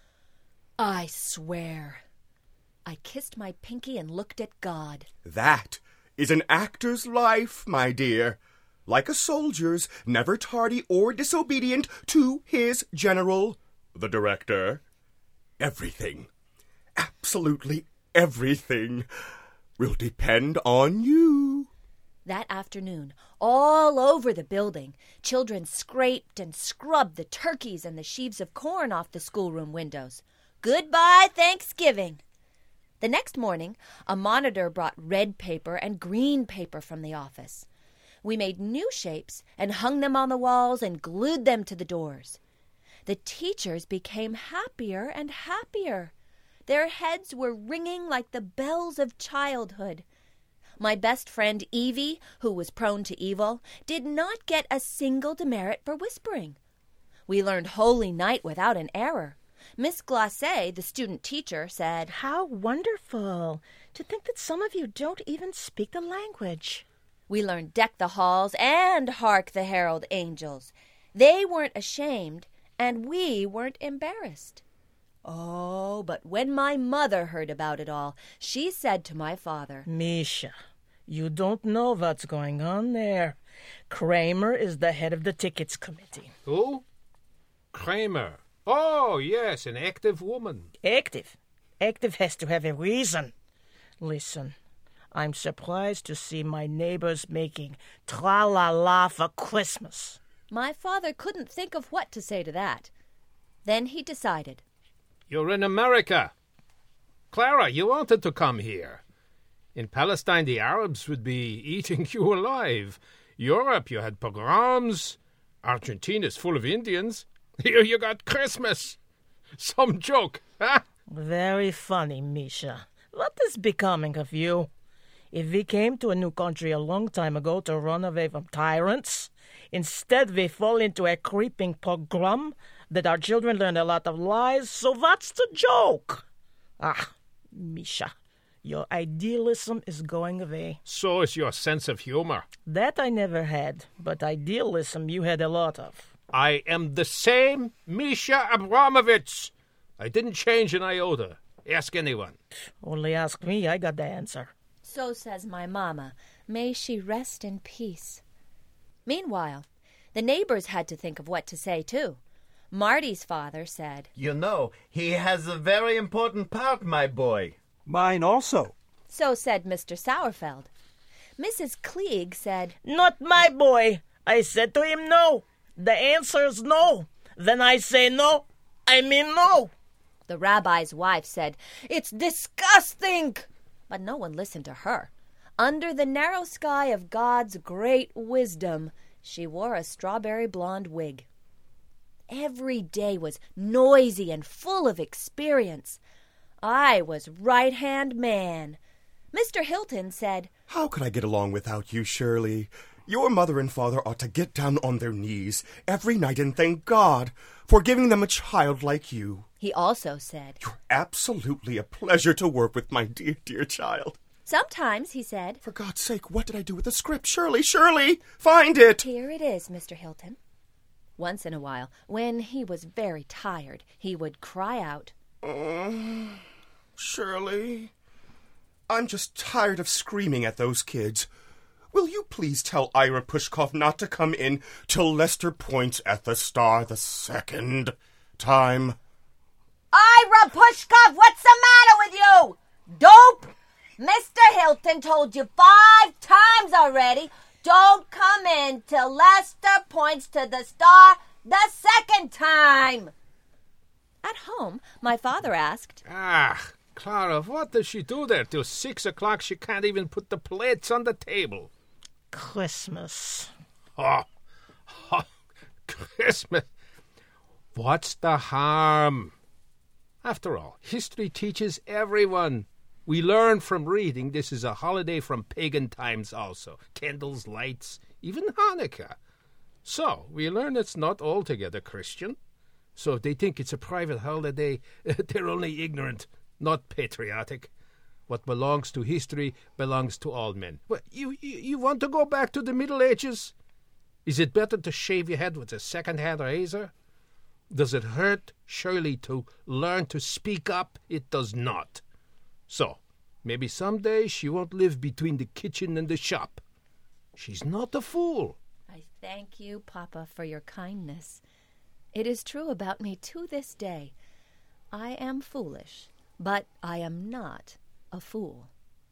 I swear. I kissed my pinky and looked at God. That is an actor's life, my dear. Like a soldier's, never tardy or disobedient to his general, the director. Everything, absolutely everything, will depend on you. That afternoon, all over the building, children scraped and scrubbed the turkeys and the sheaves of corn off the schoolroom windows. Goodbye, Thanksgiving. The next morning, a monitor brought red paper and green paper from the office. We made new shapes and hung them on the walls and glued them to the doors. The teachers became happier and happier. Their heads were ringing like the bells of childhood. My best friend Evie, who was prone to evil, did not get a single demerit for whispering. We learned Holy Night without an error. Miss Glacé, the student teacher, said, "How wonderful! To think that some of you don't even speak the language." We learned Deck the Halls and Hark the Herald Angels. They weren't ashamed, and we weren't embarrassed. Oh, but when my mother heard about it all, she said to my father, "Misha, you don't know what's going on there. Kramer is the head of the tickets committee." Who? Kramer. Oh, yes, an active woman. Active? Active has to have a reason. Listen, I'm surprised to see my neighbors making tra-la-la for Christmas. My father couldn't think of what to say to that. Then he decided. You're in America. Clara, you wanted to come here. In Palestine, the Arabs would be eating you alive. Europe, you had pogroms. Argentina's full of Indians. Here you got Christmas. Some joke, huh? Very funny, Misha. What is becoming of you? If we came to a new country a long time ago to run away from tyrants, Instead, we fall into a creeping pogrom that our children learn a lot of lies, so what's the joke? Ah, Misha, your idealism is going away. So is your sense of humor. That I never had, but idealism you had a lot of. I am the same Misha Abramovich. I didn't change an iota. Ask anyone. Only ask me, I got the answer. So says my mama. May she rest in peace. Meanwhile, the neighbors had to think of what to say, too. Marty's father said, You know, he has a very important part, my boy. Mine also. So said Mister Sauerfeld. Missus Klieg said, Not my boy. I said to him no. The answer's no. Then I say no. I mean no. The rabbi's wife said, It's disgusting. But no one listened to her. Under the narrow sky of God's great wisdom, she wore a strawberry blonde wig. Every day was noisy and full of experience. I was right-hand man. Mister Hilton said, How could I get along without you, Shirley? Your mother and father ought to get down on their knees every night and thank God for giving them a child like you. He also said, You're absolutely a pleasure to work with, my dear, dear child. Sometimes, he said, For God's sake, what did I do with the script? Shirley, Shirley, find it! Here it is, Mister Hilton. Once in a while, when he was very tired, he would cry out, uh, Shirley, I'm just tired of screaming at those kids. Will you please tell Ira Pushkov not to come in till Lester points at the star the second time? Ira Pushkov, what's the matter with you? Dope? Mister Hilton told you five times already, don't come in till Lester points to the star the second time. At home, my father asked, Ah, Clara, what does she do there? Till six o'clock she can't even put the plates on the table. Christmas. Oh, oh, Christmas. What's the harm? After all, history teaches everyone. We learn from reading this is a holiday from pagan times also. Candles, lights, even Hanukkah. So, we learn it's not altogether Christian. So if they think it's a private holiday, they're only ignorant, not patriotic. What belongs to history belongs to all men. Well, you, you, you want to go back to the Middle Ages? Is it better to shave your head with a second-hand razor? Does it hurt? Surely to learn to speak up, it does not. So, maybe someday she won't live between the kitchen and the shop. She's not a fool. I thank you, Papa, for your kindness. It is true about me to this day. I am foolish, but I am not a fool.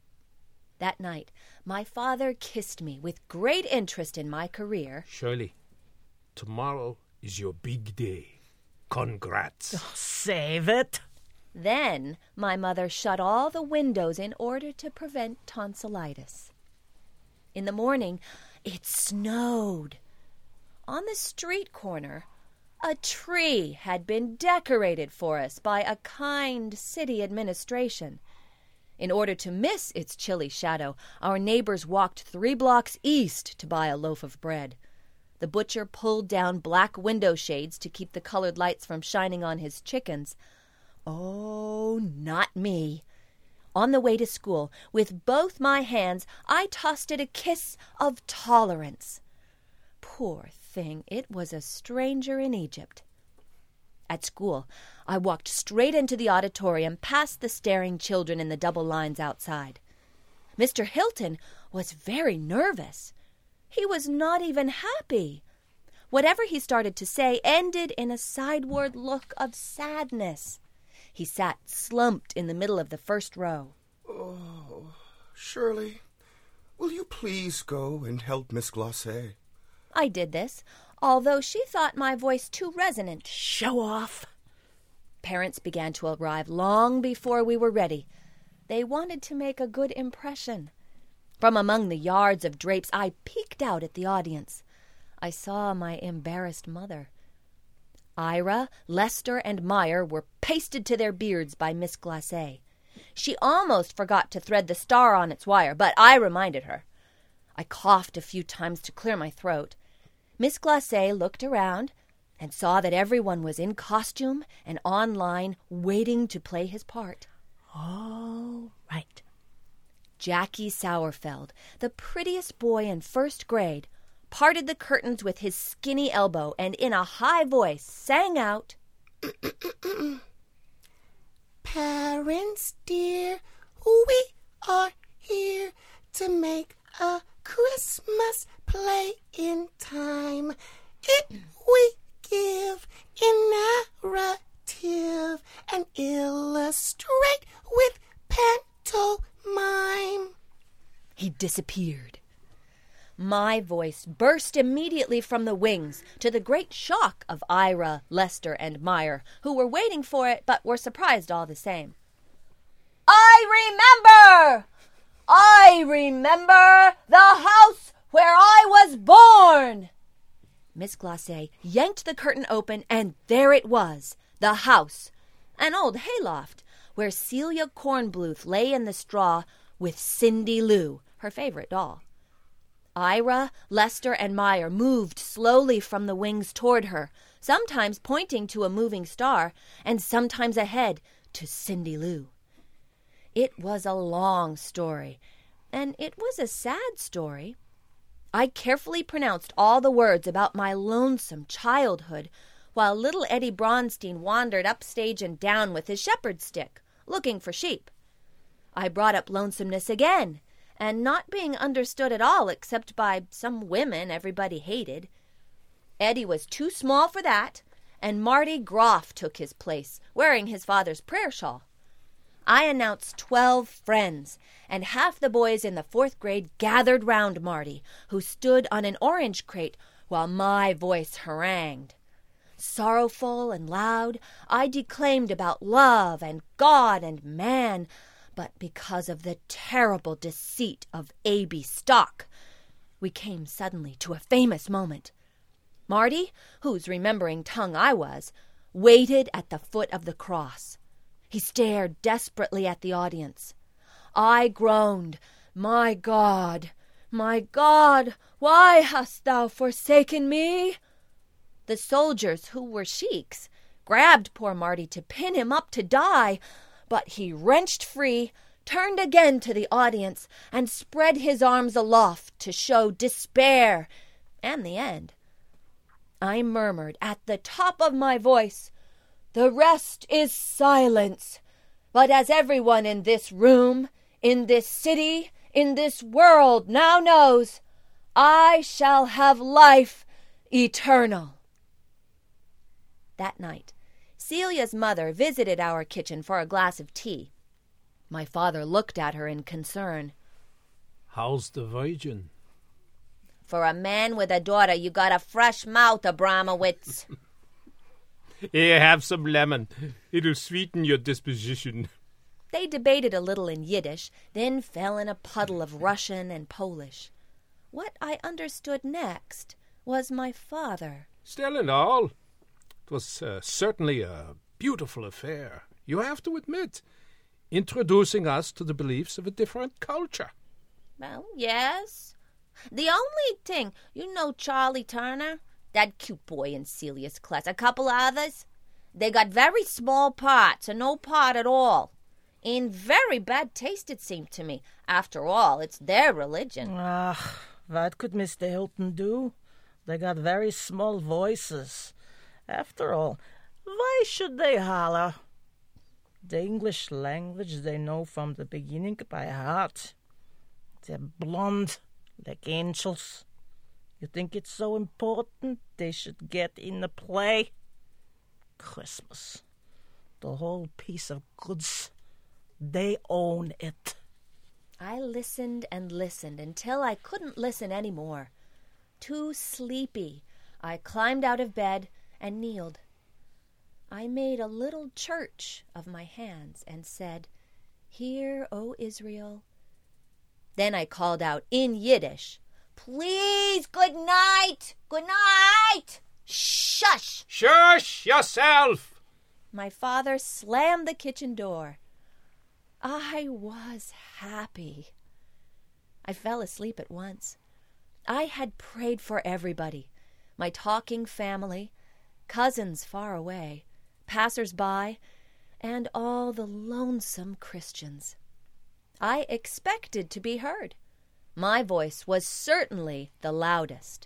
That night, my father kissed me with great interest in my career. Shirley, tomorrow is your big day. Congrats. Oh, save it. Then my mother shut all the windows in order to prevent tonsillitis. In the morning, it snowed. On the street corner, a tree had been decorated for us by a kind city administration. In order to miss its chilly shadow, our neighbors walked three blocks east to buy a loaf of bread. The butcher pulled down black window shades to keep the colored lights from shining on his chickens. Oh, not me. On the way to school, with both my hands, I tossed it a kiss of tolerance. Poor thing, it was a stranger in Egypt. At school, I walked straight into the auditorium, past the staring children in the double lines outside. Mister Hilton was very nervous. He was not even happy. Whatever he started to say ended in a sideward look of sadness. He sat slumped in the middle of the first row. Oh, Shirley, will you please go and help Miss Glacé? I did this, although she thought my voice too resonant. Show off. Parents began to arrive long before we were ready. They wanted to make a good impression. From among the yards of drapes, I peeked out at the audience. I saw my embarrassed mother. Ira, Lester, and Meyer were pasted to their beards by Miss Glacé. She almost forgot to thread the star on its wire, but I reminded her. I coughed a few times to clear my throat. Miss Glacé looked around and saw that everyone was in costume and online waiting to play his part. All right. Jackie Sauerfeld, the prettiest boy in first grade, parted the curtains with his skinny elbow and in a high voice sang out, Parents dear, we are here to make a Christmas play in time. It we give in narrative and illustrate with pantomime. He disappeared. My voice burst immediately from the wings, to the great shock of Ira, Lester, and Meyer, who were waiting for it but were surprised all the same. I remember! I remember the house where I was born! Miss Glacé yanked the curtain open, and there it was, the house, an old hayloft, where Celia Kornbluth lay in the straw with Cindy Lou, her favorite doll. Ira, Lester, and Meyer moved slowly from the wings toward her, sometimes pointing to a moving star, and sometimes ahead to Cindy Lou. It was a long story, and it was a sad story. I carefully pronounced all the words about my lonesome childhood, while little Eddie Bronstein wandered upstage and down with his shepherd's stick, looking for sheep. I brought up lonesomeness again, and not being understood at all except by some women everybody hated. Eddie was too small for that, and Marty Groff took his place, wearing his father's prayer shawl. I announced twelve friends, and half the boys in the fourth grade gathered round Marty, who stood on an orange crate while my voice harangued. Sorrowful and loud, I declaimed about love and God and man, but because of the terrible deceit of A B Stock, we came suddenly to a famous moment. Marty, whose remembering tongue I was, waited at the foot of the cross. He stared desperately at the audience. I groaned, My God, my God, why hast thou forsaken me? The soldiers, who were sheiks, grabbed poor Marty to pin him up to die, but he wrenched free, turned again to the audience, and spread his arms aloft to show despair and the end. I murmured at the top of my voice, The rest is silence, but as everyone in this room, in this city, in this world now knows, I shall have life eternal. That night, Celia's mother visited our kitchen for a glass of tea. My father looked at her in concern. How's the Virgin? For a man with a daughter, you got a fresh mouth, Abramowitz. Here, have some lemon. It'll sweeten your disposition. They debated a little in Yiddish, then fell in a puddle of Russian and Polish. What I understood next was my father. Still and all, it was uh, certainly a beautiful affair, you have to admit, introducing us to the beliefs of a different culture. Well, yes. The only thing, you know Charlie Turner? That cute boy in Celia's class, a couple others. They got very small parts, or no part at all. In very bad taste, it seemed to me. After all, it's their religion. Ah, what could Mister Hilton do? They got very small voices. After all, why should they holler? The English language they know from the beginning by heart. They're blonde, like angels. You think it's so important they should get in the play? Christmas. The whole piece of goods. They own it. I listened and listened until I couldn't listen any more. Too sleepy, I climbed out of bed and kneeled. I made a little church of my hands and said, Hear, O Israel. Then I called out in Yiddish, Please, good night, good night. Shush! Shush yourself! My father slammed the kitchen door. I was happy. I fell asleep at once. I had prayed for everybody. my talking family, cousins far away, passers-by, and all the lonesome Christians. I expected to be heard. My voice was certainly the loudest.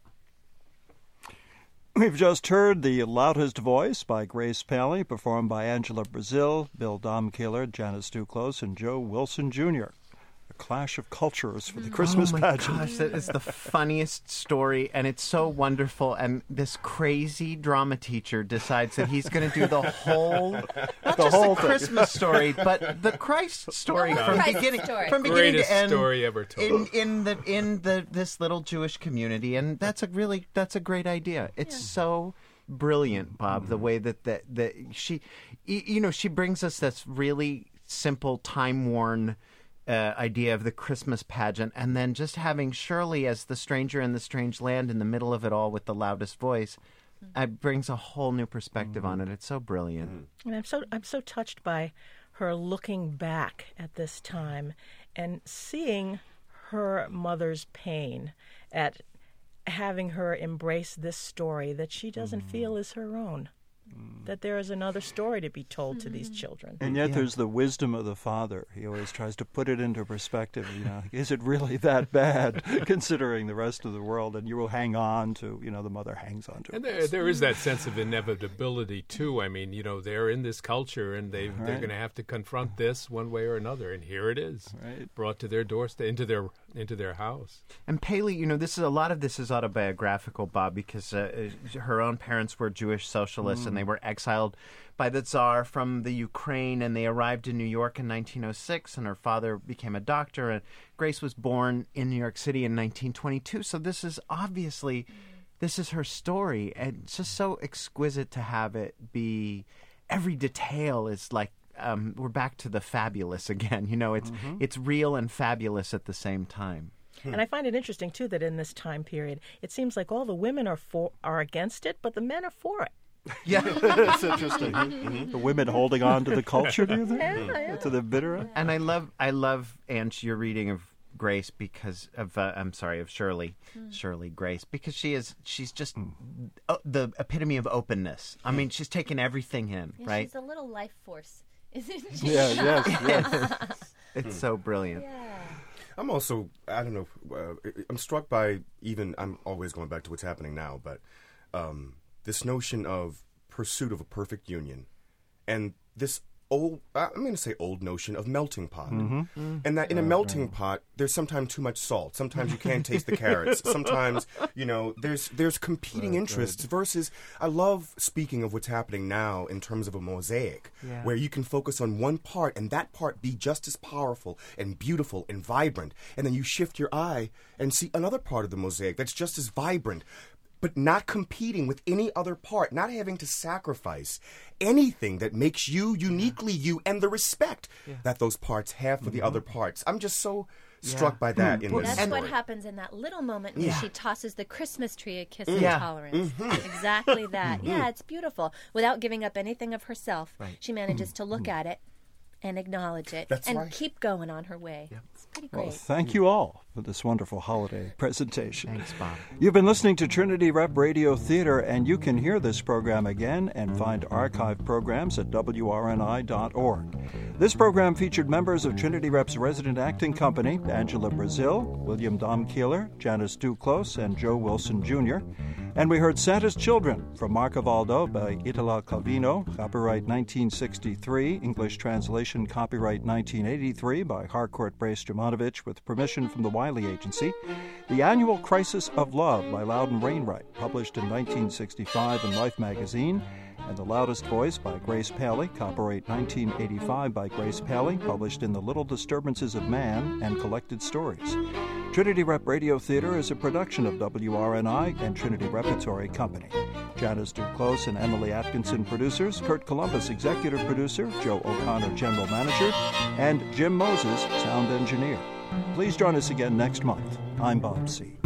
We've just heard The Loudest Voice by Grace Paley, performed by Angela Brazil, Bill Domkeeler, Janice Duclos, and Joe Wilson Junior A clash of cultures for the Christmas oh my pageant. Gosh, that is the funniest story, and it's so wonderful. And this crazy drama teacher decides that he's going to do the whole, not The just whole the thing. Christmas story, but the Christ story The from Christ beginning, story. from beginning Greatest to end. story ever told. in in the in the this little Jewish community, and that's a really that's a great idea. It's so brilliant, Bob, the way that that that she, y- you know, she brings us this really simple, time worn. Uh, idea of the Christmas pageant, and then just having Shirley as the stranger in the strange land in the middle of it all with the loudest voice, uh, brings a whole new perspective on it. It's so brilliant. And I'm so I'm so touched by her looking back at this time and seeing her mother's pain at having her embrace this story that she doesn't feel is her own. That there is another story to be told to these children. And yet Yeah. there's the wisdom of the father. He always tries to put it into perspective. You know, is it really that bad, considering the rest of the world? And you will hang on to, you know, the mother hangs on to it. And there, there is that sense of inevitability too. I mean, you know, they're in this culture, and they they're Right. going to have to confront this one way or another. And here it is, Right. brought to their doorstep, into their into their house. And Paley, you know, this is a lot of this is autobiographical, Bob, because uh, her own parents were Jewish socialists, and they were exiled by the Tsar from the Ukraine, and they arrived in New York in nineteen oh six, and her father became a doctor, and Grace was born in New York City in nineteen twenty-two. So this is obviously, this is her story, and it's just so exquisite to have it be, every detail is like, um, we're back to the fabulous again. You know, it's it's real and fabulous at the same time. And I find it interesting too that in this time period, it seems like all the women are for are against it, but the men are for it. Yeah. It's interesting. The women holding on to the culture, do you think? Yeah, yeah. To the bitter end? And I love, I love, Ange, your reading of Grace because of, uh, I'm sorry, of Shirley, Shirley Grace, because she is, she's just uh, the epitome of openness. I mean, she's taken everything in, Yeah, right? She's a little life force, isn't she? Yeah, yes, yes. It's so brilliant. Yeah. I'm also, I don't know, uh, I'm struck by even, I'm always going back to what's happening now, but um, this notion of pursuit of a perfect union and this old, I'm going to say old notion of melting pot. And that in a melting pot, there's sometimes too much salt. Sometimes you can't taste the carrots. Sometimes, you know, there's there's competing interests versus, I love speaking of what's happening now in terms of a mosaic, Yeah. where you can focus on one part and that part be just as powerful and beautiful and vibrant. And then you shift your eye and see another part of the mosaic that's just as vibrant, but not competing with any other part, not having to sacrifice anything that makes you uniquely you and the respect that those parts have for the other parts. I'm just so struck by that in Well, this that's story. what happens in that little moment when Yeah. she tosses the Christmas tree a kiss Yeah. of tolerance. Exactly that. Yeah, it's beautiful. Without giving up anything of herself, she manages to look at it and acknowledge it That's and right. keep going on her way. It's pretty great. Well, thank you all for this wonderful holiday presentation. Thanks, Bob. You've been listening to Trinity Rep Radio Theater, and you can hear this program again and find archive programs at W R N I dot org. This program featured members of Trinity Rep's resident acting company, Angela Brazil, William Domkeeler, Janice Duclos, and Joe Wilson Junior And we heard Santa's Children from Marcavaldo by Itala Calvino, copyright nineteen sixty-three, English translation copyright nineteen eighty-three by Harcourt Brace Dramanovich with permission from the Wiley Agency. The Annual Crisis of Love by Loudon Wainwright, published in nineteen sixty-five in Life magazine. And The Loudest Voice by Grace Paley, copyright nineteen eighty-five by Grace Paley, published in The Little Disturbances of Man and Collected Stories. Trinity Rep Radio Theater is a production of W R N I and Trinity Repertory Company. Janice Duclos and Emily Atkinson producers, Kurt Columbus executive producer, Joe O'Connor general manager, and Jim Moses sound engineer. Please join us again next month. I'm Bob C.